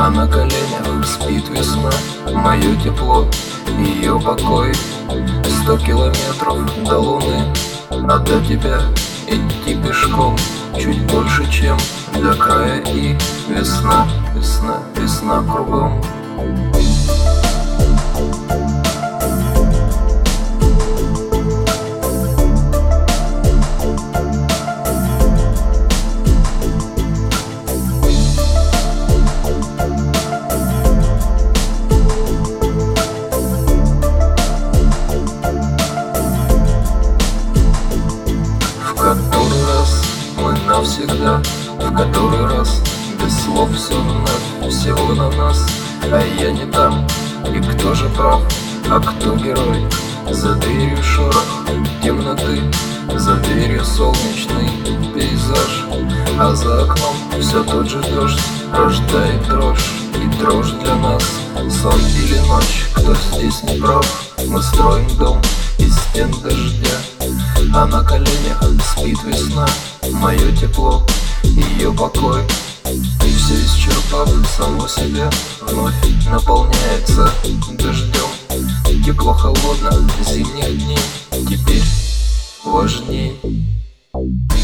А на коленях спит весна, мое тепло, ее покой. 100 километров до луны, а до тебя идти пешком чуть больше, чем до края. И весна, весна, весна кругом. Навсегда, в который раз, без слов все вновь, всего на нас. А я не там, и кто же прав, а кто герой? За дверью шорох темноты, за дверью солнечный пейзаж, а за окном все тот же дождь рождает дрожь. И дрожь для нас сон или ночь, кто здесь не прав? Мы строим дом из стен дождя, а на коленях спит весна, мое тепло, ее покой. И все исчерпав само себя, вновь наполняется дождем. Тепло холодно зимних дней теперь важней.